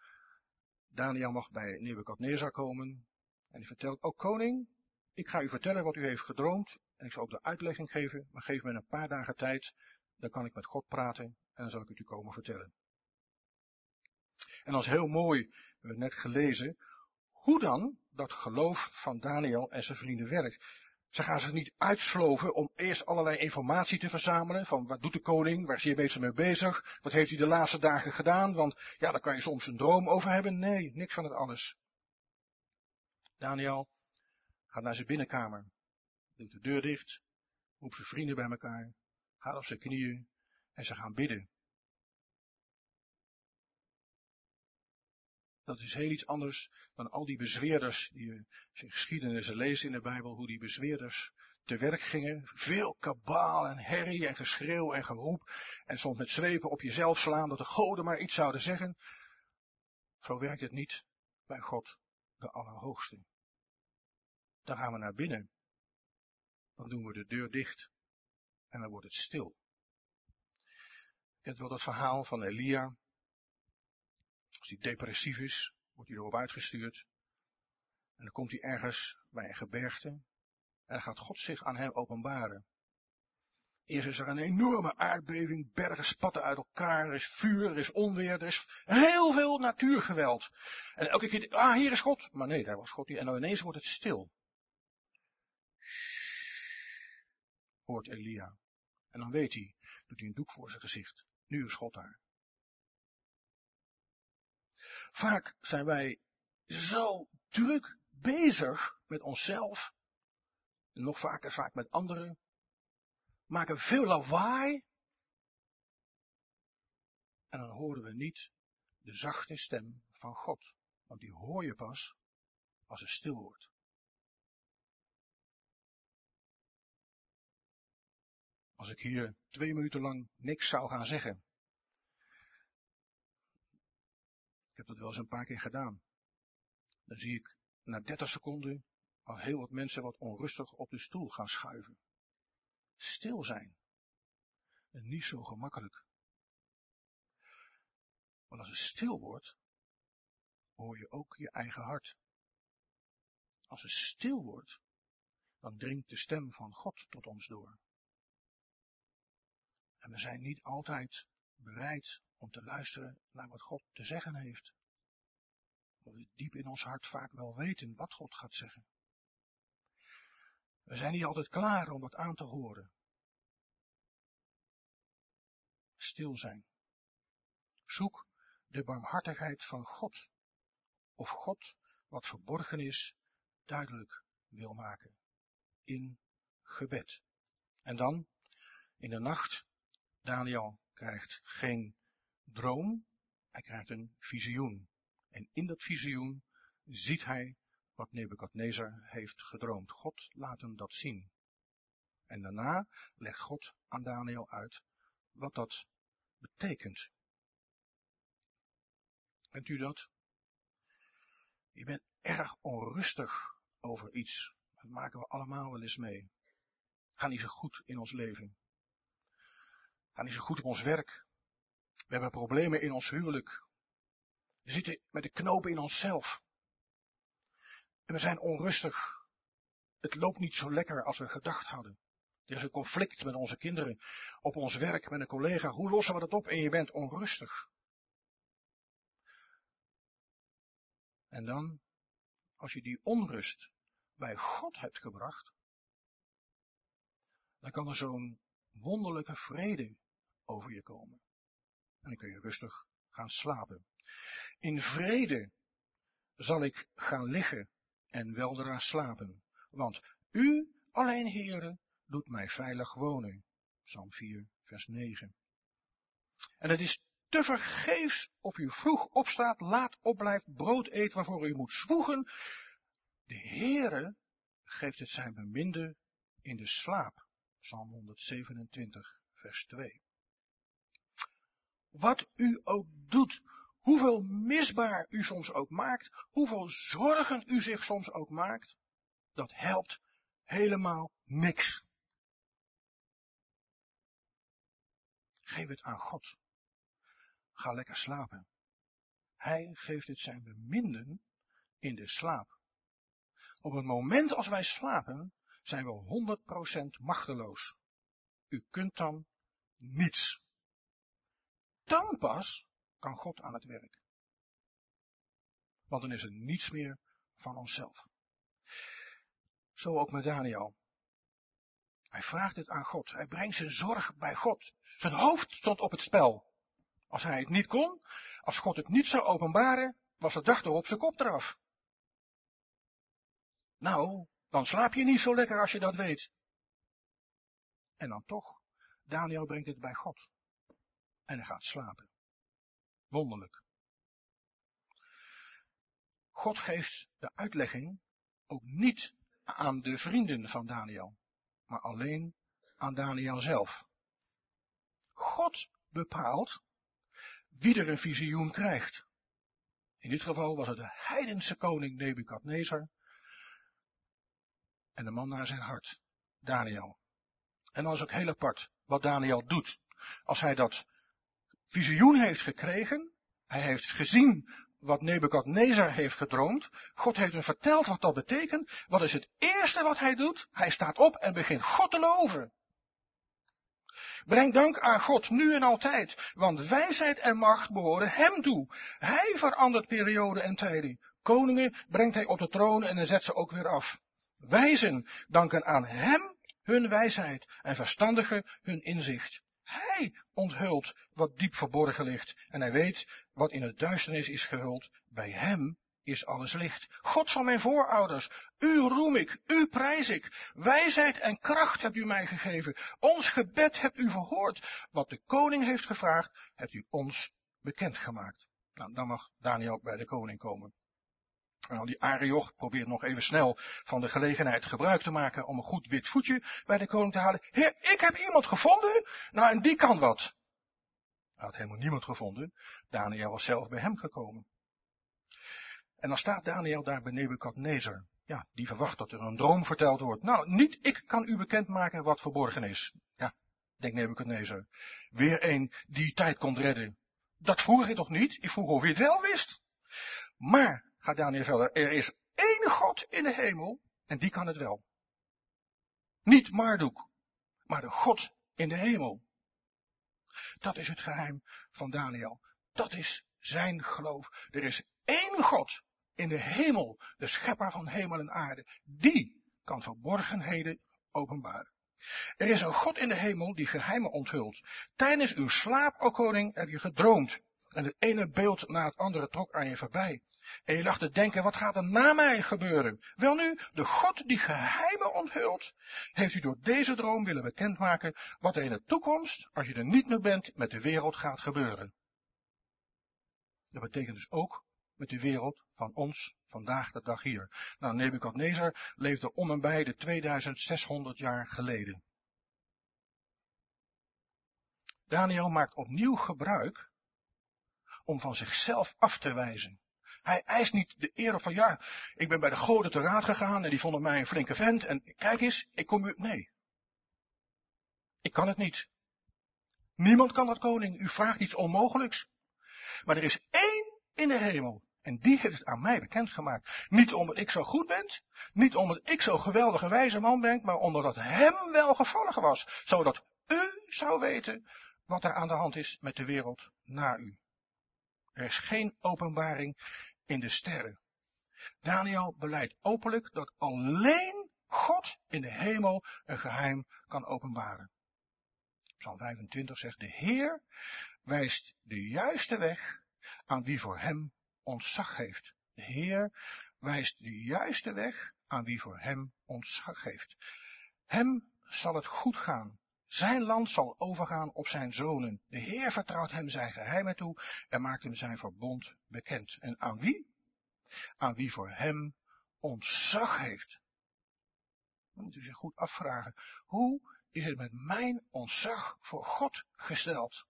Daniel mag bij Nebukadnezar komen. En hij vertelt, ook koning, ik ga u vertellen wat u heeft gedroomd. En ik zal ook de uitlegging geven, maar geef me een paar dagen tijd. Dan kan ik met God praten en dan zal ik het u komen vertellen. En dat is heel mooi, we hebben het net gelezen, hoe dan dat geloof van Daniel en zijn vrienden werkt. Ze gaan zich niet uitsloven om eerst allerlei informatie te verzamelen. Van wat doet de koning, waar is hij bezig mee bezig, wat heeft hij de laatste dagen gedaan. Want ja, daar kan je soms een droom over hebben. Nee, niks van het alles. Daniel gaat naar zijn binnenkamer, doet de deur dicht, roept zijn vrienden bij elkaar, gaat op zijn knieën en ze gaan bidden. Dat is heel iets anders dan al die bezweerders die je in geschiedenissen leest in de Bijbel, hoe die bezweerders te werk gingen. Veel kabaal en herrie en geschreeuw en geroep en soms met zwepen op jezelf slaan dat de goden maar iets zouden zeggen. Zo werkt het niet bij God, de Allerhoogste. Dan gaan we naar binnen. Dan doen we de deur dicht en dan wordt het stil. Je kent wel dat verhaal van Elia. Als hij depressief is, wordt hij erop uitgestuurd. En dan komt hij ergens bij een gebergte. En dan gaat God zich aan hem openbaren. Eerst is er een enorme aardbeving, bergen spatten uit elkaar, er is vuur, er is onweer, er is heel veel natuurgeweld. En elke keer, ah, hier is God. Maar nee, daar was God niet. En dan ineens wordt het stil. Hoort Elia. En dan weet hij, doet hij een doek voor zijn gezicht. Nu is God daar. Vaak zijn wij zo druk bezig met onszelf, en nog vaker vaak met anderen, maken veel lawaai, en dan horen we niet de zachte stem van God, want die hoor je pas als het stil wordt. Als ik hier twee minuten lang niks zou gaan zeggen. Ik heb dat wel eens een paar keer gedaan. Dan zie ik na dertig seconden al heel wat mensen wat onrustig op de stoel gaan schuiven. Stil zijn. En niet zo gemakkelijk. Want als het stil wordt, hoor je ook je eigen hart. Als het stil wordt, dan dringt de stem van God tot ons door. En we zijn niet altijd bereid om te luisteren naar wat God te zeggen heeft. Omdat we diep in ons hart vaak wel weten wat God gaat zeggen. We zijn niet altijd klaar om dat aan te horen. Stil zijn. Zoek de barmhartigheid van God. Of God wat verborgen is, duidelijk wil maken. In gebed. En dan, in de nacht, Daniel krijgt geen droom, hij krijgt een visioen. En in dat visioen ziet hij wat Nebukadnezar heeft gedroomd. God laat hem dat zien. En daarna legt God aan Daniel uit wat dat betekent. Kent u dat? Je bent erg onrustig over iets. Dat maken we allemaal wel eens mee. Gaat niet zo goed in ons leven. Gaat niet zo goed op ons werk. We hebben problemen in ons huwelijk. We zitten met de knopen in onszelf. En we zijn onrustig. Het loopt niet zo lekker als we gedacht hadden. Er is een conflict met onze kinderen. Op ons werk met een collega. Hoe lossen we dat op? En je bent onrustig. En dan, als je die onrust bij God hebt gebracht, dan kan er zo'n wonderlijke vrede over je komen. En dan kun je rustig gaan slapen. In vrede zal ik gaan liggen en weldra slapen. Want u alleen, Heere, doet mij veilig wonen. Psalm vier, vers negen. En het is te vergeefs of u vroeg opstaat, laat opblijft, brood eet waarvoor u moet zwoegen. De Heere geeft het zijn beminde in de slaap. Psalm honderdzevenentwintig, vers twee. Wat u ook doet, hoeveel misbaar u soms ook maakt, hoeveel zorgen u zich soms ook maakt, dat helpt helemaal niks. Geef het aan God. Ga lekker slapen. Hij geeft het zijn beminden in de slaap. Op het moment als wij slapen, zijn we honderd procent machteloos. U kunt dan niets. Dan pas kan God aan het werk. Want dan is er niets meer van onszelf. Zo ook met Daniel. Hij vraagt het aan God. Hij brengt zijn zorg bij God. Zijn hoofd stond op het spel. Als hij het niet kon, als God het niet zou openbaren, was de dag erop zijn kop eraf. Nou, dan slaap je niet zo lekker als je dat weet. En dan toch, Daniel brengt het bij God. En hij gaat slapen. Wonderlijk. God geeft de uitlegging ook niet aan de vrienden van Daniel, maar alleen aan Daniel zelf. God bepaalt wie er een visioen krijgt. In dit geval was het de heidense koning Nebukadnezar en de man naar zijn hart, Daniel. En dan is ook heel apart wat Daniel doet. Als hij dat visioen heeft gekregen, hij heeft gezien wat Nebukadnezar heeft gedroomd, God heeft hem verteld wat dat betekent, wat is het eerste wat hij doet? Hij staat op en begint God te loven. Breng dank aan God, nu en altijd, want wijsheid en macht behoren hem toe. Hij verandert perioden en tijden. Koningen brengt hij op de troon en dan zet ze ook weer af. Wijzen danken aan hem hun wijsheid en verstandigen hun inzicht. Hij onthult wat diep verborgen ligt. En hij weet wat in het duisternis is gehuld. Bij hem is alles licht. God van mijn voorouders, u roem ik, u prijs ik. Wijsheid en kracht hebt u mij gegeven. Ons gebed hebt u verhoord. Wat de koning heeft gevraagd, hebt u ons bekendgemaakt. Nou, dan mag Daniel bij de koning komen. En dan die Arioch probeert nog even snel van de gelegenheid gebruik te maken om een goed wit voetje bij de koning te halen. Heer, ik heb iemand gevonden, nou en die kan wat. Hij had helemaal niemand gevonden. Daniel was zelf bij hem gekomen. En dan staat Daniel daar bij Nebukadnezar. Ja, die verwacht dat er een droom verteld wordt. Nou, niet ik kan u bekendmaken wat verborgen is. Ja, denkt Nebukadnezar. Weer een die tijd komt redden. Dat vroeg ik toch niet? Ik vroeg of je het wel wist. Maar, gaat Daniel verder, er is één God in de hemel en die kan het wel. Niet Marduk, maar de God in de hemel. Dat is het geheim van Daniel. Dat is zijn geloof. Er is één God in de hemel, de schepper van hemel en aarde. Die kan verborgenheden openbaren. Er is een God in de hemel die geheimen onthult. Tijdens uw slaap, o koning, heb je gedroomd. En het ene beeld na het andere trok aan je voorbij. En je lag te denken, wat gaat er na mij gebeuren? Welnu, de God die geheimen onthult, heeft u door deze droom willen bekendmaken wat er in de toekomst, als je er niet meer bent, met de wereld gaat gebeuren. Dat betekent dus ook met de wereld van ons vandaag de dag hier. Nou, Nebukadnezar leefde om en bij de tweeduizendzeshonderd jaar geleden. Daniel maakt opnieuw gebruik om van zichzelf af te wijzen. Hij eist niet de eer van, ja, ik ben bij de goden te raad gegaan en die vonden mij een flinke vent en kijk eens, ik kom u, nee. Ik kan het niet. Niemand kan dat, koning, u vraagt iets onmogelijks. Maar er is één in de hemel en die heeft het aan mij bekendgemaakt. Niet omdat ik zo goed ben, niet omdat ik zo geweldige wijze man ben, maar omdat het hem wel gevallig was. Zodat u zou weten wat er aan de hand is met de wereld na u. Er is geen openbaring in de sterren. Daniel beleidt openlijk dat alleen God in de hemel een geheim kan openbaren. Psalm vijfentwintig zegt, de Heer wijst de juiste weg aan wie voor hem ontzag heeft. De Heer wijst de juiste weg aan wie voor hem ontzag heeft. Hem zal het goed gaan. Zijn land zal overgaan op zijn zonen. De Heer vertrouwt hem zijn geheimen toe en maakt hem zijn verbond bekend. En aan wie? Aan wie voor hem ontzag heeft. Dan moet u zich goed afvragen, hoe is het met mijn ontzag voor God gesteld?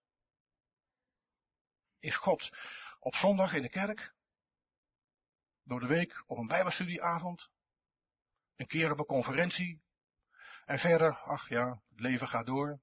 Is God op zondag in de kerk? Door de week op een bijbelstudieavond? Een keer op een conferentie? En verder, ach ja, het leven gaat door.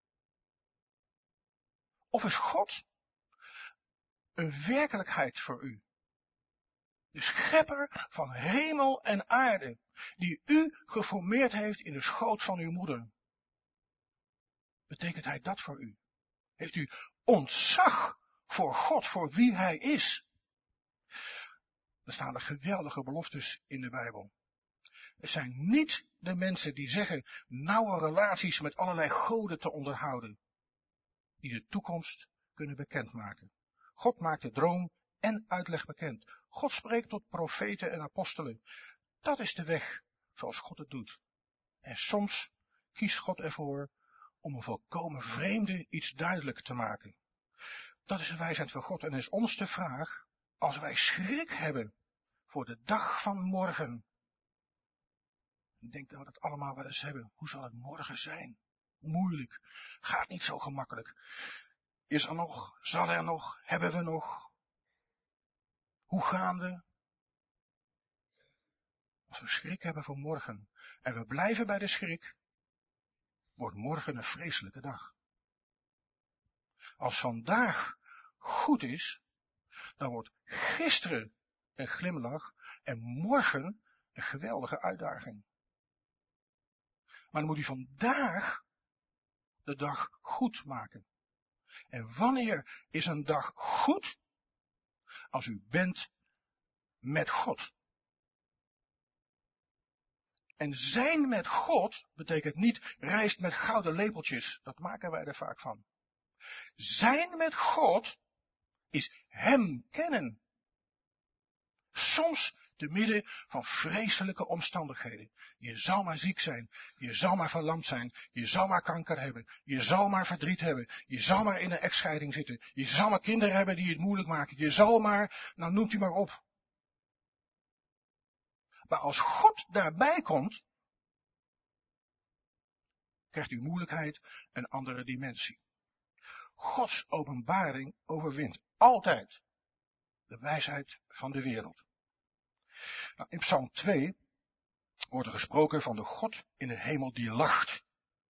Of is God een werkelijkheid voor u? De schepper van hemel en aarde, die u geformeerd heeft in de schoot van uw moeder. Betekent hij dat voor u? Heeft u ontzag voor God, voor wie hij is? Er staan er geweldige beloftes in de Bijbel. Het zijn niet de mensen die zeggen nauwe relaties met allerlei goden te onderhouden, die de toekomst kunnen bekendmaken. God maakt de droom en uitleg bekend. God spreekt tot profeten en apostelen. Dat is de weg zoals God het doet. En soms kiest God ervoor om een volkomen vreemde iets duidelijk te maken. Dat is de wijsheid van God en is ons de vraag, als wij schrik hebben voor de dag van morgen. Ik denk dat we dat allemaal wel eens hebben. Hoe zal het morgen zijn? Moeilijk. Gaat niet zo gemakkelijk. Is er nog? Zal er nog? Hebben we nog? Hoe gaan we? Als we schrik hebben voor morgen en we blijven bij de schrik, wordt morgen een vreselijke dag. Als vandaag goed is, dan wordt gisteren een glimlach en morgen een geweldige uitdaging. Maar dan moet u vandaag de dag goed maken. En wanneer is een dag goed? Als u bent met God. En zijn met God betekent niet rijst met gouden lepeltjes. Dat maken wij er vaak van. Zijn met God is hem kennen. Soms te midden van vreselijke omstandigheden. Je zou maar ziek zijn. Je zou maar verlamd zijn. Je zou maar kanker hebben. Je zou maar verdriet hebben. Je zou maar in een echtscheiding zitten. Je zou maar kinderen hebben die het moeilijk maken. Je zou maar, nou noemt u maar op. Maar als God daarbij komt, krijgt uw moeilijkheid een andere dimensie. Gods openbaring overwint altijd de wijsheid van de wereld. Nou, in Psalm twee wordt er gesproken van de God in de hemel die lacht.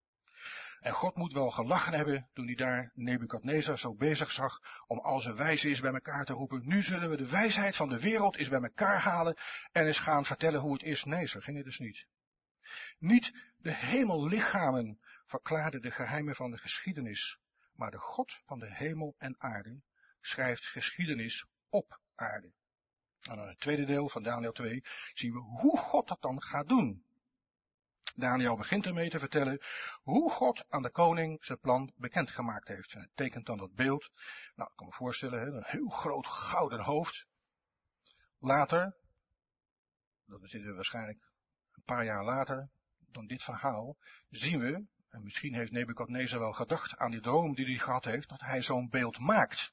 En God moet wel gelachen hebben toen hij daar Nebukadnezar zo bezig zag om al zijn wijze is bij elkaar te roepen. Nu zullen we de wijsheid van de wereld eens bij elkaar halen en eens gaan vertellen hoe het is. Nee, zo ging het dus niet. Niet de hemellichamen verklaarden de geheimen van de geschiedenis, maar de God van de hemel en aarde schrijft geschiedenis op aarde. En in het tweede deel van Daniel twee zien we hoe God dat dan gaat doen. Daniel begint ermee te vertellen hoe God aan de koning zijn plan bekendgemaakt heeft. En het tekent dan dat beeld. Nou, ik kan me voorstellen, een heel groot gouden hoofd. Later, dat zitten we waarschijnlijk een paar jaar later dan dit verhaal, zien we, en misschien heeft Nebukadnezar wel gedacht aan die droom die hij gehad heeft, dat hij zo'n beeld maakt.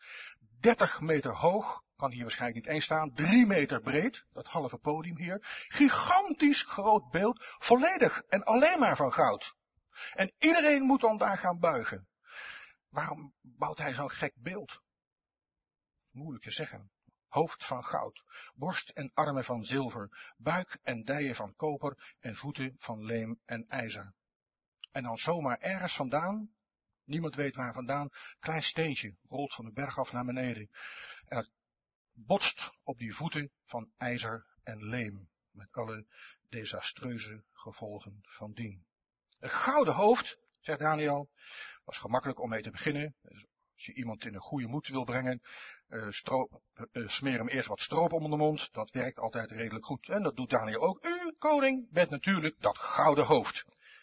dertig meter hoog, kan hier waarschijnlijk niet eens staan, drie meter breed, dat halve podium hier. Gigantisch groot beeld, volledig en alleen maar van goud. En iedereen moet dan daar gaan buigen. Waarom bouwt hij zo'n gek beeld? Moeilijk te zeggen. Hoofd van goud, borst en armen van zilver, buik en dijen van koper en voeten van leem en ijzer. En dan zomaar ergens vandaan, niemand weet waar vandaan, klein steentje rolt van de berg af naar beneden. En het botst op die voeten van ijzer en leem, met alle desastreuze gevolgen van dien. Een gouden hoofd, zegt Daniel, was gemakkelijk om mee te beginnen. Als je iemand in een goede moed wil brengen, uh, stroop, uh, smeer hem eerst wat stroop om de mond. Dat werkt altijd redelijk goed. En dat doet Daniel ook. U, koning, bent natuurlijk dat gouden hoofd.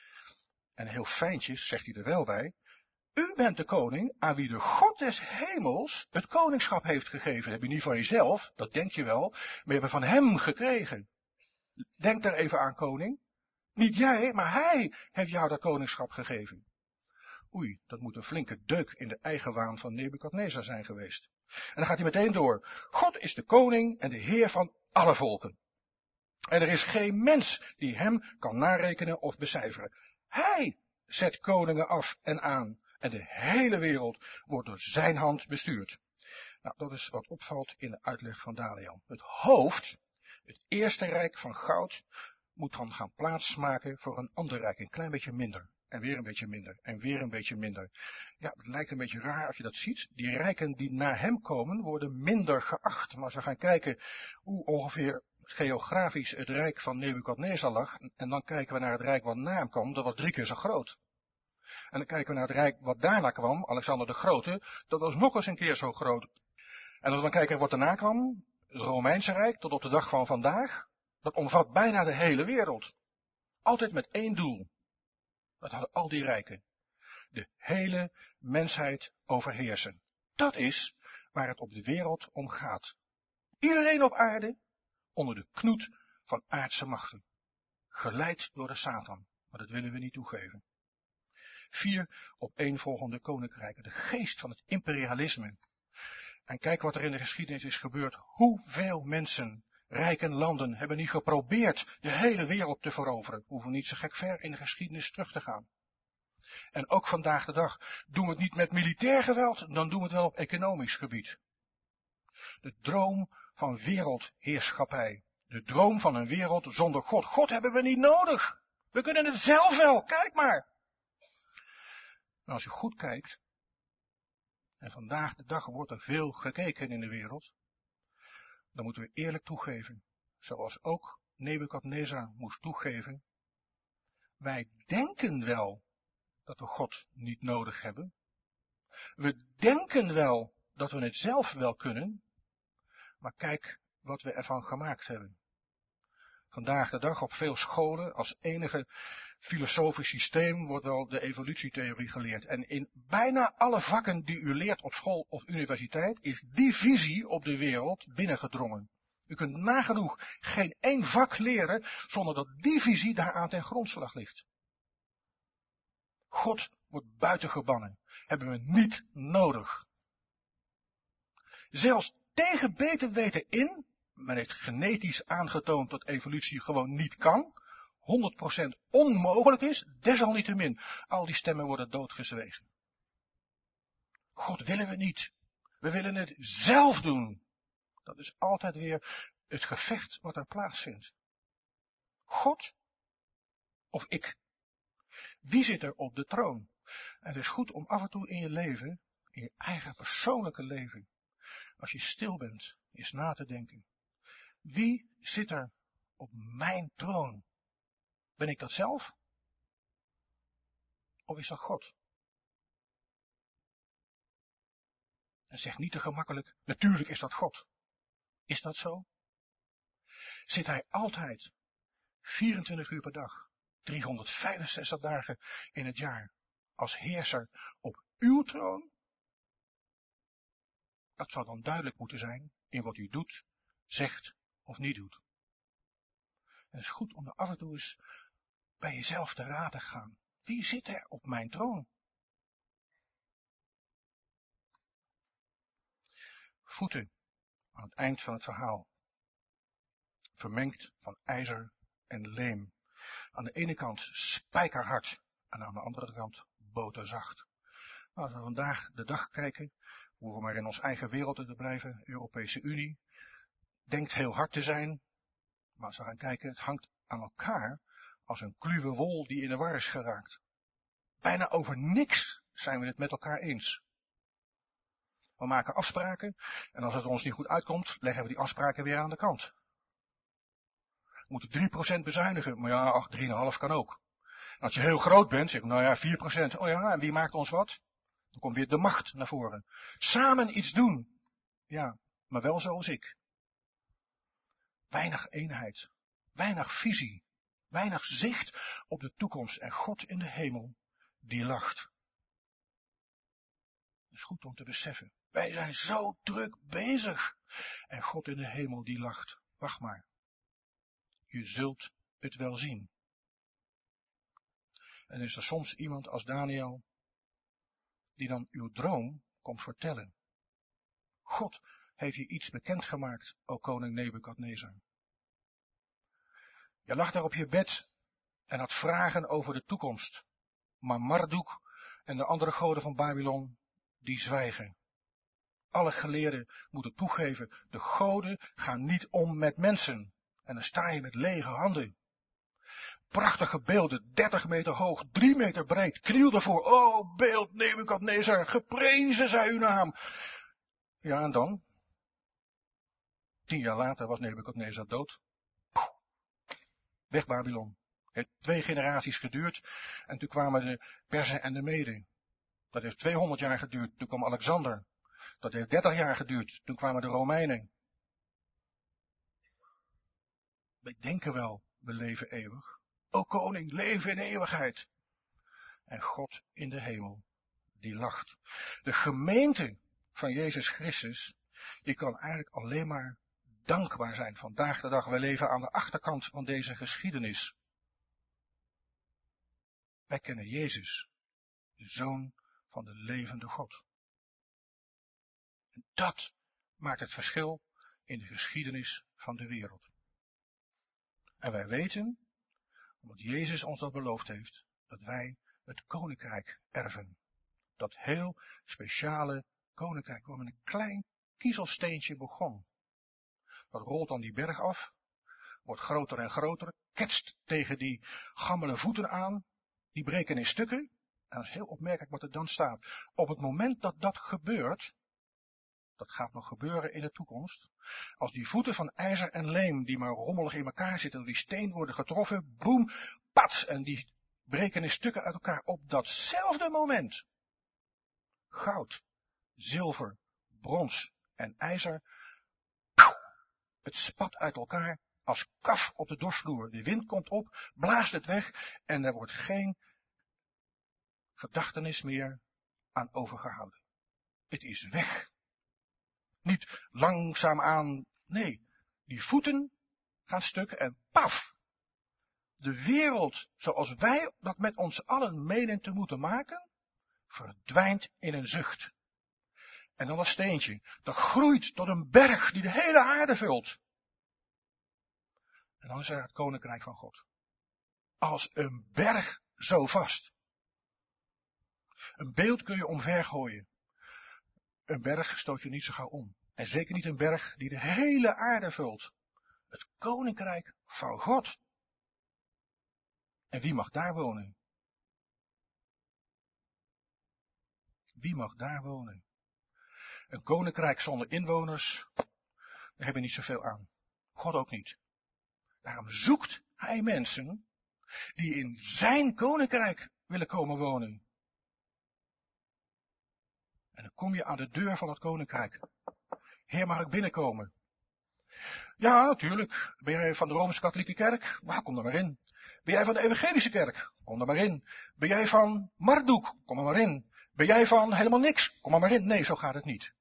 En heel fijntjes zegt hij er wel bij. U bent de koning aan wie de God des hemels het koningschap heeft gegeven. Dat heb je niet van jezelf, dat denk je wel, maar je hebt het van hem gekregen. Denk daar even aan, koning. Niet jij, maar hij heeft jou dat koningschap gegeven. Oei, dat moet een flinke deuk in de eigenwaan van Nebukadnezar zijn geweest. En dan gaat hij meteen door. God is de koning en de heer van alle volken. En er is geen mens die hem kan narekenen of becijferen. Hij zet koningen af en aan. En de hele wereld wordt door zijn hand bestuurd. Nou, dat is wat opvalt in de uitleg van Daniel. Het hoofd, het eerste rijk van goud, moet dan gaan plaatsmaken voor een ander rijk, een klein beetje minder. En weer een beetje minder. En weer een beetje minder. Ja, het lijkt een beetje raar als je dat ziet. Die rijken die na hem komen worden minder geacht. Maar als we gaan kijken hoe ongeveer geografisch het rijk van Nebukadnezar lag. En dan kijken we naar het rijk wat na hem kwam. Dat was drie keer zo groot. En dan kijken we naar het rijk wat daarna kwam. Alexander de Grote. Dat was nog eens een keer zo groot. En als we dan kijken wat daarna kwam. Het Romeinse Rijk tot op de dag van vandaag. Dat omvat bijna de hele wereld. Altijd met één doel. Dat hadden al die rijken. De hele mensheid overheersen. Dat is waar het op de wereld om gaat. Iedereen op aarde onder de knoet van aardse machten. Geleid door de Satan. Maar dat willen we niet toegeven. Vier opeenvolgende koninkrijken. De geest van het imperialisme. En kijk wat er in de geschiedenis is gebeurd. Hoeveel mensen, rijke landen, hebben niet geprobeerd de hele wereld te veroveren. We hoeven niet zo gek ver in de geschiedenis terug te gaan. En ook vandaag de dag doen we het niet met militair geweld, dan doen we het wel op economisch gebied. De droom van wereldheerschappij. De droom van een wereld zonder God. God hebben we niet nodig. We kunnen het zelf wel, kijk maar. Maar als je goed kijkt, en vandaag de dag wordt er veel gekeken in de wereld, dan moeten we eerlijk toegeven, zoals ook Nebukadnezar moest toegeven, wij denken wel dat we God niet nodig hebben. We denken wel dat we het zelf wel kunnen, maar kijk wat we ervan gemaakt hebben. Vandaag de dag op veel scholen als enige filosofisch systeem wordt wel de evolutietheorie geleerd. En in bijna alle vakken die u leert op school of universiteit is die visie op de wereld binnengedrongen. U kunt nagenoeg geen één vak leren zonder dat die visie daaraan ten grondslag ligt. God wordt buitengebannen. Hebben we niet nodig. Zelfs tegen beter weten in, men heeft genetisch aangetoond dat evolutie gewoon niet kan, honderd procent onmogelijk is, desalniettemin, al die stemmen worden doodgezwegen. God willen we niet. We willen het zelf doen. Dat is altijd weer het gevecht wat er plaatsvindt. God of ik? Wie zit er op de troon? En het is goed om af en toe in je leven, in je eigen persoonlijke leven, als je stil bent, eens na te denken. Wie zit er op mijn troon? Ben ik dat zelf? Of is dat God? En zeg niet te gemakkelijk, natuurlijk is dat God. Is dat zo? Zit hij altijd, vierentwintig uur per dag, driehonderdvijfenzestig dagen in het jaar, als heerser op uw troon? Dat zou dan duidelijk moeten zijn in wat u doet, zegt of niet doet. En het is goed om er af en toe eens bij jezelf te raden te gaan. Wie zit er op mijn troon? Voeten aan het eind van het verhaal. Vermengd van ijzer en leem. Aan de ene kant spijkerhard en aan de andere kant boterzacht. Nou, als we vandaag de dag kijken, we hoeven maar in ons eigen wereld te blijven, Europese Unie, denkt heel hard te zijn, maar als we gaan kijken, het hangt aan elkaar als een kluwe wol die in de war is geraakt. Bijna over niks zijn we het met elkaar eens. We maken afspraken en als het ons niet goed uitkomt, leggen we die afspraken weer aan de kant. We moeten drie procent bezuinigen, maar ja, ach, drie komma vijf kan ook. En als je heel groot bent, zeg ik, nou ja, vier procent. Oh ja, en wie maakt ons wat? Dan komt weer de macht naar voren. Samen iets doen. Ja, maar wel zoals ik. Weinig eenheid, weinig visie, weinig zicht op de toekomst en God in de hemel, die lacht. Het is goed om te beseffen, wij zijn zo druk bezig en God in de hemel die lacht. Wacht maar, je zult het wel zien. En is er soms iemand als Daniel die dan uw droom komt vertellen. God heeft je iets bekendgemaakt, o koning Nebukadnezar. Je lag daar op je bed en had vragen over de toekomst. Maar Marduk en de andere goden van Babylon, die zwijgen. Alle geleerden moeten toegeven, de goden gaan niet om met mensen. En dan sta je met lege handen. Prachtige beelden, dertig meter hoog, drie meter breed. Kniel ervoor, o beeld Nebukadnezar, geprezen zij uw naam. Ja, en dan? Tien jaar later was Nebukadnezar dood. Weg Babylon. Het heeft twee generaties geduurd en toen kwamen de Perzen en de Meden. Dat heeft tweehonderd jaar geduurd, toen kwam Alexander. Dat heeft dertig jaar geduurd, toen kwamen de Romeinen. Wij denken wel, we leven eeuwig. O koning, leven in eeuwigheid. En God in de hemel, die lacht. De gemeente van Jezus Christus, die kan eigenlijk alleen maar dankbaar zijn vandaag de dag. Wij leven aan de achterkant van deze geschiedenis. Wij kennen Jezus, de Zoon van de levende God. En dat maakt het verschil in de geschiedenis van de wereld. En wij weten, omdat Jezus ons dat beloofd heeft, dat wij het koninkrijk erven. Dat heel speciale koninkrijk, waar met een klein kiezelsteentje begon. Dat rolt dan die berg af, wordt groter en groter, ketst tegen die gammele voeten aan, die breken in stukken. En dat is heel opmerkelijk wat er dan staat. Op het moment dat dat gebeurt, dat gaat nog gebeuren in de toekomst, als die voeten van ijzer en leem, die maar rommelig in elkaar zitten, door die steen worden getroffen, boem, pats, en die breken in stukken uit elkaar. Op datzelfde moment, goud, zilver, brons en ijzer, het spat uit elkaar als kaf op de dorsvloer. De wind komt op, blaast het weg en er wordt geen gedachtenis meer aan overgehouden. Het is weg. Niet langzaamaan, nee, die voeten gaan stuk en paf. De wereld zoals wij dat met ons allen menen te moeten maken, verdwijnt in een zucht. En dan dat steentje, dat groeit tot een berg die de hele aarde vult. En dan is er het koninkrijk van God. Als een berg zo vast. Een beeld kun je omver gooien. Een berg stoot je niet zo gauw om. En zeker niet een berg die de hele aarde vult. Het koninkrijk van God. En wie mag daar wonen? Wie mag daar wonen? Een koninkrijk zonder inwoners, daar hebben we niet zoveel aan. God ook niet. Daarom zoekt hij mensen die in zijn koninkrijk willen komen wonen. En dan kom je aan de deur van het koninkrijk. Heer, mag ik binnenkomen? Ja, natuurlijk. Ben jij van de Rooms-Katholieke Kerk? Nou, kom er maar in. Ben jij van de Evangelische Kerk? Kom er maar in. Ben jij van Marduk? Kom er maar in. Ben jij van helemaal niks? Kom er maar in. Nee, zo gaat het niet.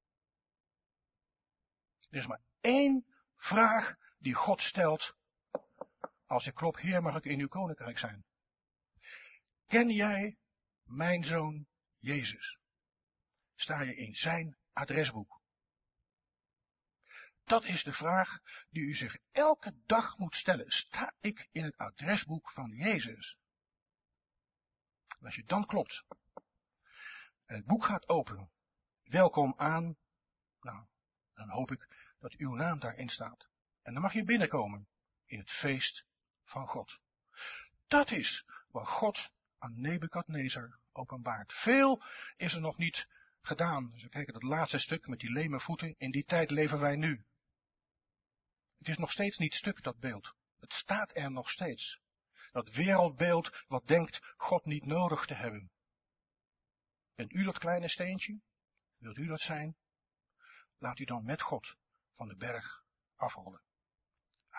Er is maar één vraag die God stelt. Als ik klop, Heer, mag ik in uw koninkrijk zijn? Ken jij mijn zoon Jezus? Sta je in zijn adresboek? Dat is de vraag die u zich elke dag moet stellen. Sta ik in het adresboek van Jezus? En als je dan klopt en het boek gaat open, welkom aan, nou, dan hoop ik dat uw naam daarin staat. En dan mag je binnenkomen in het feest van God. Dat is wat God aan Nebukadnezar openbaart. Veel is er nog niet gedaan. Dus we kijken dat laatste stuk met die leme voeten. In die tijd leven wij nu. Het is nog steeds niet stuk, dat beeld. Het staat er nog steeds. Dat wereldbeeld wat denkt God niet nodig te hebben. Bent u dat kleine steentje? Wilt u dat zijn? Laat u dan met God van de berg afrollen.